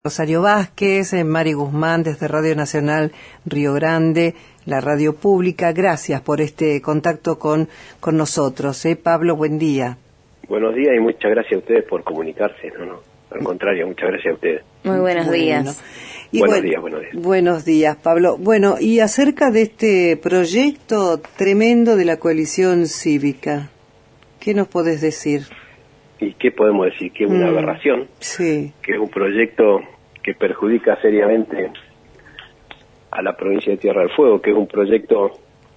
Rosario Vázquez, Mari Guzmán desde Radio Nacional Río Grande, la radio pública. Gracias por este contacto con nosotros. Pablo, buen día. Buenos días y muchas gracias a ustedes por comunicarse. Al contrario, muchas gracias a ustedes. Muy buenos días. Y buenos días. Buenos días, Pablo. Bueno, y acerca de este proyecto tremendo de la coalición cívica, ¿qué nos podés decir? ¿Y qué podemos decir? Que es una aberración, sí. Que es un proyecto que perjudica seriamente a la provincia de Tierra del Fuego, que es un proyecto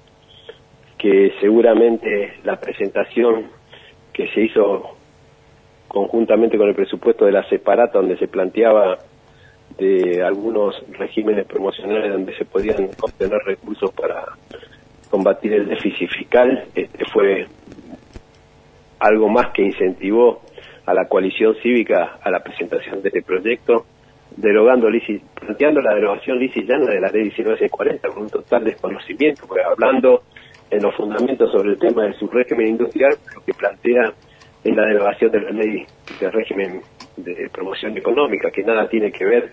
que seguramente la presentación que se hizo conjuntamente con el presupuesto de la separata, donde se planteaba de algunos regímenes promocionales donde se podían obtener recursos para combatir el déficit fiscal, fue algo más que incentivó a la coalición cívica a la presentación de este proyecto, planteando la derogación lisa y llana de la ley 1940 con un total desconocimiento, porque hablando en los fundamentos sobre el tema de su régimen industrial, lo que plantea es la derogación de la ley de régimen de promoción económica, que nada tiene que ver,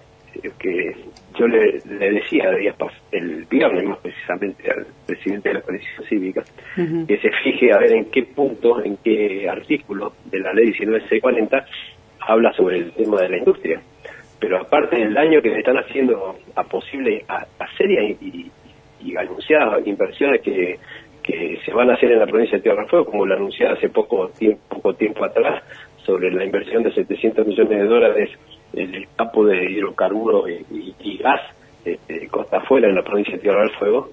que yo le decía el viernes más precisamente al presidente de la coalición cívica, que se fije a ver en qué punto, en qué artículo de la ley 1940 habla sobre el tema de la industria. Pero aparte del daño que le están haciendo a serias y anunciadas inversiones que se van a hacer en la provincia de Tierra del Fuego, como lo anunciada hace poco tiempo atrás, sobre la inversión de $700 millones en el campo de hidrocarburos y gas costa afuera en la provincia de Tierra del Fuego,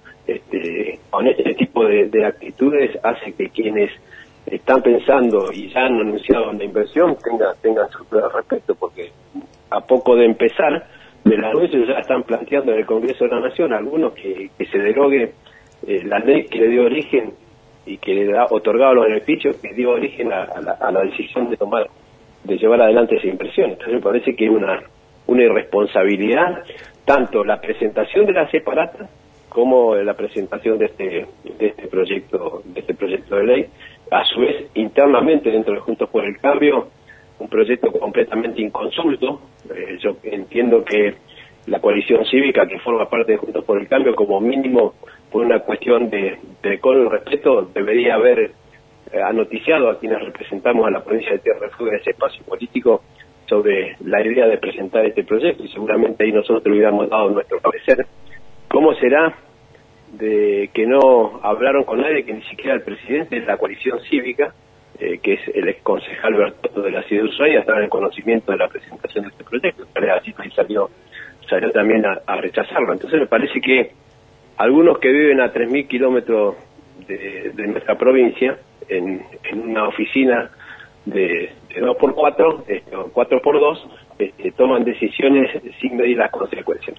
con este tipo de actitudes hace que quienes están pensando y ya han anunciado la inversión tengan sus dudas al respecto, porque a poco de empezar del anuncio ya están planteando en el Congreso de la Nación algunos que se derogue la ley que le dio origen y que le ha otorgado los beneficios que dio origen a la decisión de llevar adelante esa inversión. Entonces me parece que es una irresponsabilidad tanto la presentación de la separata como la presentación de este proyecto de ley, a su vez internamente dentro de Juntos por el Cambio, un proyecto completamente inconsulto. Yo entiendo que la coalición cívica que forma parte de Juntos por el Cambio, como mínimo por una cuestión de decoro y respeto, debería haber anoticiado a quienes representamos a la provincia de Tierra del Fuego en ese espacio político sobre la idea de presentar este proyecto, y seguramente ahí nosotros hubiéramos dado nuestro parecer. ¿Cómo será de que no hablaron con nadie, que ni siquiera el presidente de la coalición cívica, que es el ex concejal Bertoldo de la ciudad de Ushuaia, estaba en conocimiento de la presentación de este proyecto? Así salió también a rechazarlo. Entonces me parece que algunos que viven a 3.000 kilómetros de nuestra provincia, en una oficina de 2x4, 4x2, toman decisiones sin medir las consecuencias.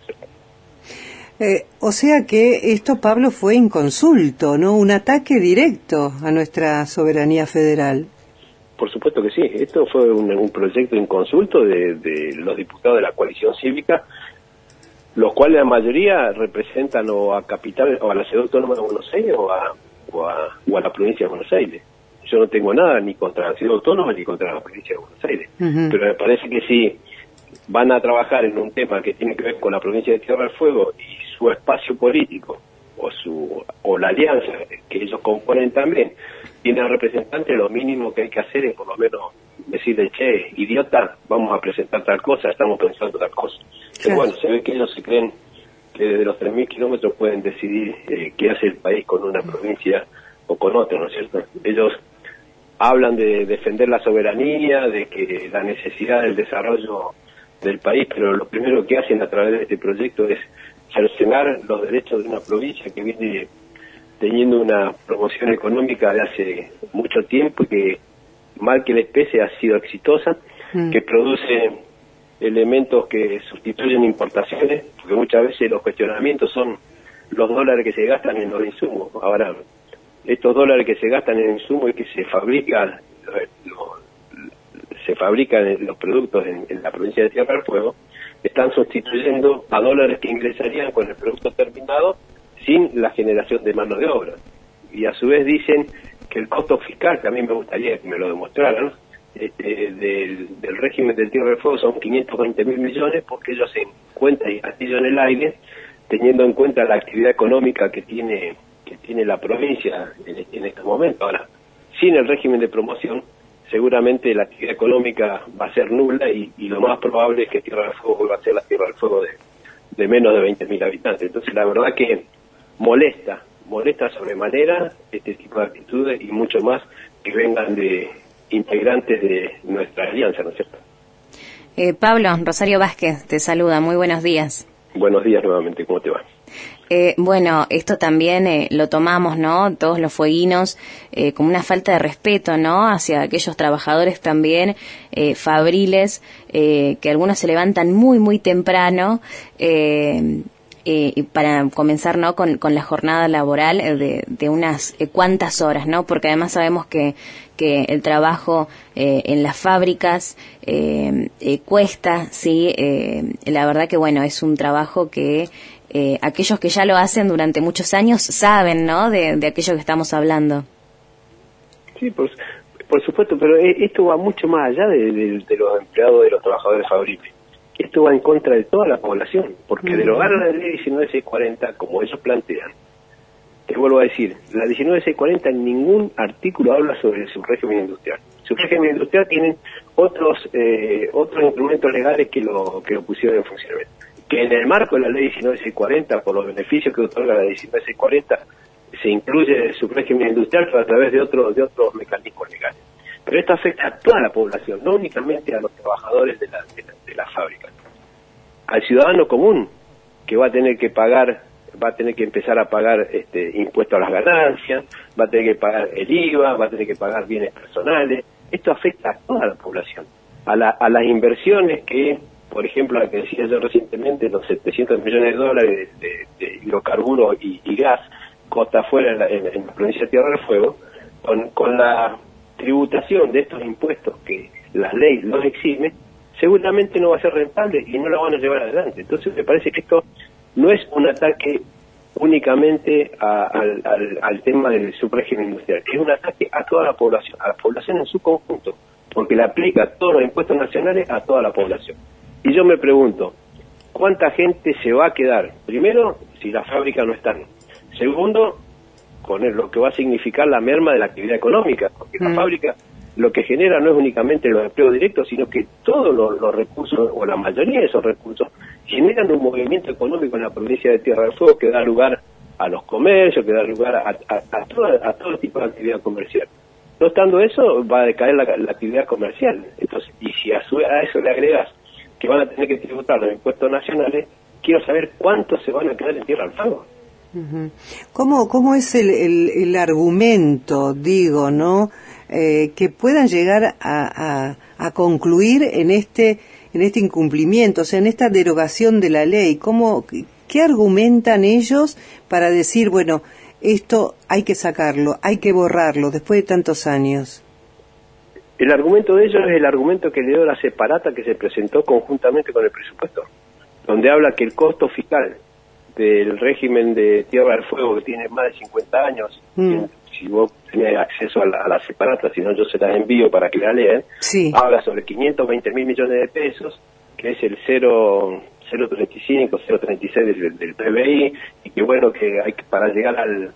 O sea que esto, Pablo, fue inconsulto, ¿no? Un ataque directo a nuestra soberanía federal. Por supuesto que sí. Esto fue un proyecto inconsulto de los diputados de la coalición cívica, los cuales la mayoría representan o a Capital o a la Ciudad Autónoma de Buenos Aires o a la provincia de Buenos Aires. Yo no tengo nada ni contra la Ciudad Autónoma ni contra la provincia de Buenos Aires, pero me parece que si van a trabajar en un tema que tiene que ver con la provincia de Tierra del Fuego y su espacio político o la alianza que ellos componen también tienen representantes, lo mínimo que hay que hacer es por lo menos decirle: che, idiota, vamos a presentar tal cosa, estamos pensando tal cosa. Pero bueno, se ve que ellos se creen que desde los 3.000 kilómetros pueden decidir qué hace el país con una provincia o con otra, ¿no es cierto? Ellos hablan de defender la soberanía, de que la necesidad del desarrollo del país, pero lo primero que hacen a través de este proyecto es cercenar los derechos de una provincia que viene teniendo una promoción económica de hace mucho tiempo y que, mal que les pese, ha sido exitosa, que produce elementos que sustituyen importaciones, porque muchas veces los cuestionamientos son los dólares que se gastan en los insumos. Ahora, estos dólares que se gastan en insumos y que se fabrican los productos en la provincia de Tierra del Fuego, están sustituyendo a dólares que ingresarían con el producto terminado sin la generación de mano de obra. Y a su vez dicen que el costo fiscal, que a mí me gustaría que me lo demostraran, del régimen del Tierra del Fuego son 520.000 millones, porque ellos hacen cuenta y castillo en el aire, teniendo en cuenta la actividad económica que tiene la provincia en estos momentos. Ahora, sin el régimen de promoción, seguramente la actividad económica va a ser nula y lo más probable es que Tierra del Fuego vuelva a ser la Tierra del Fuego de menos de 20.000 habitantes. Entonces, la verdad que molesta sobremanera este tipo de actitudes y mucho más que vengan de integrantes de nuestra alianza, ¿no es cierto? Pablo, Rosario Vázquez te saluda, muy buenos días. Buenos días nuevamente, ¿cómo te va? Bueno, esto también lo tomamos, ¿no? Todos los fueguinos como una falta de respeto, ¿no? Hacia aquellos trabajadores también fabriles, que algunos se levantan muy, muy temprano para comenzar, ¿no? Con la jornada laboral de unas cuantas horas, ¿no? Porque además sabemos que el trabajo en las fábricas cuesta, sí. La verdad que, bueno, es un trabajo que aquellos que ya lo hacen durante muchos años saben, ¿no? De aquello que estamos hablando. Sí, por supuesto, pero esto va mucho más allá de los empleados, de los trabajadores fabriles. Esto va en contra de toda la población, porque derogar la ley 19640, como ellos plantean, te vuelvo a decir, la 19640 en ningún artículo habla sobre su régimen industrial. Su régimen industrial tienen otros instrumentos legales que lo pusieron en funcionamiento. Que en el marco de la ley 19640, por los beneficios que otorga la ley 19640, se incluye su régimen industrial, pero a través de otros mecanismos legales. Pero esto afecta a toda la población, no únicamente a los trabajadores de la fábrica. Al ciudadano común, que va a tener que empezar a pagar impuestos a las ganancias, va a tener que pagar el IVA, va a tener que pagar bienes personales. Esto afecta a toda la población. A las inversiones que, por ejemplo, la que decía yo recientemente, los 700 millones de dólares de hidrocarburos y gas costa afuera en la provincia de Tierra del Fuego, con la tributación de estos impuestos que la ley los exime, seguramente no va a ser rentable y no lo van a llevar adelante. Entonces me parece que esto no es un ataque únicamente al tema del subrégimen industrial, es un ataque a toda la población en su conjunto, porque le aplica todos los impuestos nacionales a toda la población. Y yo me pregunto, ¿cuánta gente se va a quedar? Primero, si las fábricas no están. Segundo, con lo que va a significar la merma de la actividad económica, porque la fábrica lo que genera no es únicamente los empleos directos, sino que todos los recursos, o la mayoría de esos recursos, generan un movimiento económico en la provincia de Tierra del Fuego que da lugar a los comercios, que da lugar a todo tipo de actividad comercial. No estando eso, va a decaer la actividad comercial. Entonces, y si a eso le agregas que van a tener que tributar los impuestos nacionales, quiero saber cuántos se van a quedar en Tierra del Fuego. ¿Cómo es el argumento, digo, no? Que puedan llegar a concluir en este incumplimiento, o sea, en esta derogación de la ley? ¿Qué argumentan ellos para decir, bueno, esto hay que sacarlo, hay que borrarlo después de tantos años? El argumento de ellos es el argumento que le dio la separata que se presentó conjuntamente con el presupuesto, donde habla que el costo fiscal del régimen de Tierra del Fuego, que tiene más de 50 años, si vos tenés acceso a la separata, si no yo se las envío para que la lean, sí. Habla sobre 520.000 millones de pesos, que es el 0,35, 0,36 del PBI, y que bueno, que hay que, para llegar al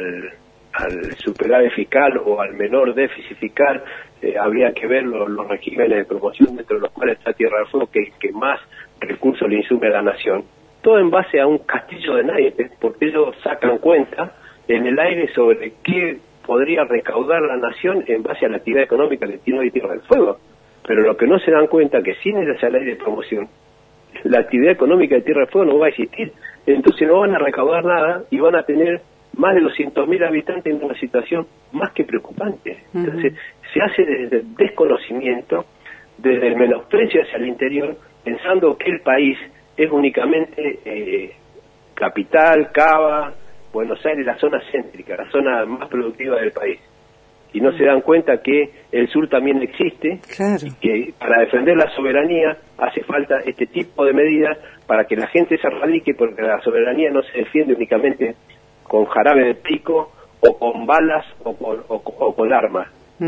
superávit fiscal o al menor déficit fiscal, habría que ver los regímenes de promoción dentro de los cuales está Tierra del Fuego, que más recursos le insume a la nación. Todo en base a un castillo de naipes, porque ellos sacan cuenta en el aire sobre qué podría recaudar la nación en base a la actividad económica que tiene hoy Tierra del Fuego. Pero lo que no se dan cuenta es que sin esa ley de promoción, la actividad económica de Tierra del Fuego no va a existir. Entonces no van a recaudar nada y van a tener más de 200.000 habitantes en una situación más que preocupante. Entonces se hace desde el desconocimiento, desde el menosprecio hacia el interior, pensando que el país es únicamente capital, Cava, Buenos Aires, la zona céntrica, la zona más productiva del país. Y no se dan cuenta que el sur también existe, claro. Y que para defender la soberanía hace falta este tipo de medidas para que la gente se radique, porque la soberanía no se defiende únicamente con jarabe de pico, o con balas, o con armas.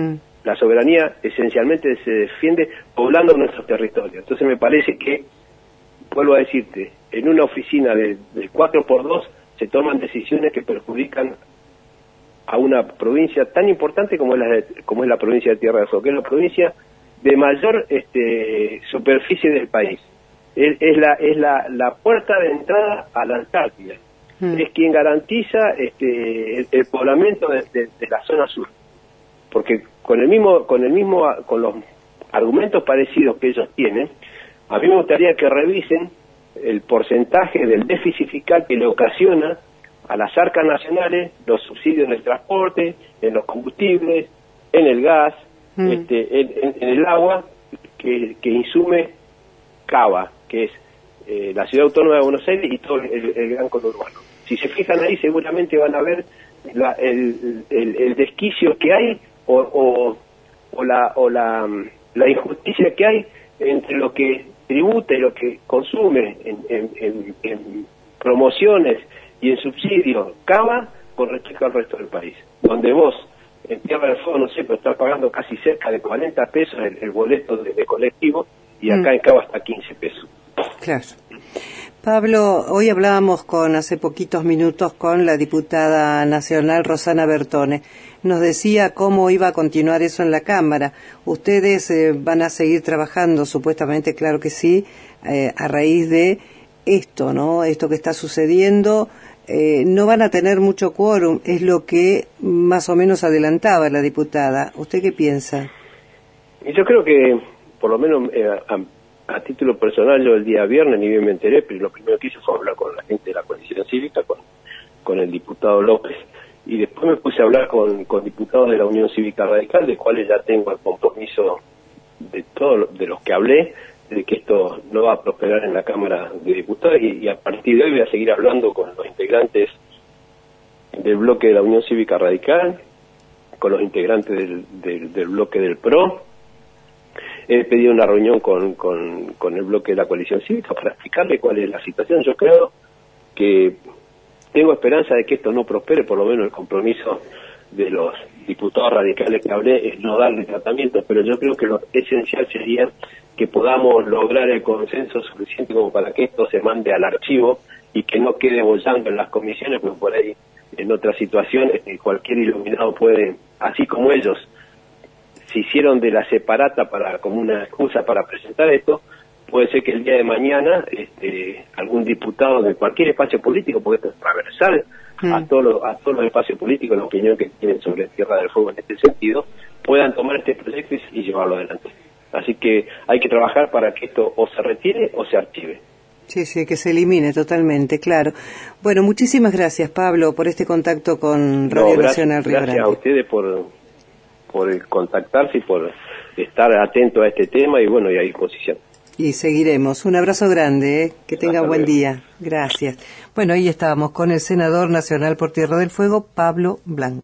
la soberanía esencialmente se defiende poblando nuestros territorios. Entonces me parece que, vuelvo a decirte, en una oficina del 4x2 se toman decisiones que perjudican a una provincia tan importante como es la provincia de Tierra del Fuego, que es la provincia de mayor superficie del país. Es la puerta de entrada a la Antártida. Es quien garantiza el poblamiento de la zona sur. Porque con los argumentos parecidos que ellos tienen, a mí me gustaría que revisen el porcentaje del déficit fiscal que le ocasiona a las arcas nacionales los subsidios en el transporte, en los combustibles, en el gas, en el agua que insume Cava, que es la ciudad autónoma de Buenos Aires y todo el gran conurbano. Si se fijan ahí, seguramente van a ver el desquicio que hay o la injusticia que hay entre lo que tributa y lo que consume en promociones y en subsidios Cava con respecto al resto del país. Donde vos, en Tierra del Fuego, no sé, pero estás pagando casi cerca de 40 pesos el boleto de colectivo, y acá en Cava hasta 15 pesos. Claro. Pablo, hoy hablábamos hace poquitos minutos con la diputada nacional Rosana Bertone. Nos decía cómo iba a continuar eso en la Cámara. Ustedes van a seguir trabajando, supuestamente, claro que sí, a raíz de esto, ¿no? Esto que está sucediendo. No van a tener mucho quórum, es lo que más o menos adelantaba la diputada. ¿Usted qué piensa? Yo creo que, por lo menos a título personal, yo el día viernes ni bien me enteré, pero lo primero que hice fue hablar con la gente de la coalición cívica, con el diputado López, y después me puse a hablar con diputados de la Unión Cívica Radical, de cuales ya tengo el compromiso de todos de los que hablé, de que esto no va a prosperar en la Cámara de Diputados, y a partir de hoy voy a seguir hablando con los integrantes del bloque de la Unión Cívica Radical, con los integrantes del bloque del PRO. He pedido una reunión con el bloque de la coalición cívica para explicarle cuál es la situación. Yo creo que tengo esperanza de que esto no prospere, por lo menos el compromiso de los diputados radicales que hablé es no darle tratamiento, pero yo creo que lo esencial sería que podamos lograr el consenso suficiente como para que esto se mande al archivo y que no quede bollando en las comisiones, porque por ahí en otras situaciones cualquier iluminado puede, así como ellos se hicieron de la separata como una excusa para presentar esto, puede ser que el día de mañana algún diputado de cualquier espacio político, porque esto es transversal a todos los espacios políticos, la opinión que tienen sobre Tierra del Fuego en este sentido, puedan tomar este proyecto y llevarlo adelante. Así que hay que trabajar para que esto o se retire o se archive. Sí, que se elimine totalmente, claro. Bueno, muchísimas gracias, Pablo, por este contacto con Radio Nacional Río Grande. Gracias a ustedes por el contactarse y por estar atento a este tema, y bueno, y a disposición. Y seguiremos. Un abrazo grande, que tenga buen día. Gracias. Bueno, ahí estábamos con el senador nacional por Tierra del Fuego, Pablo Blanco.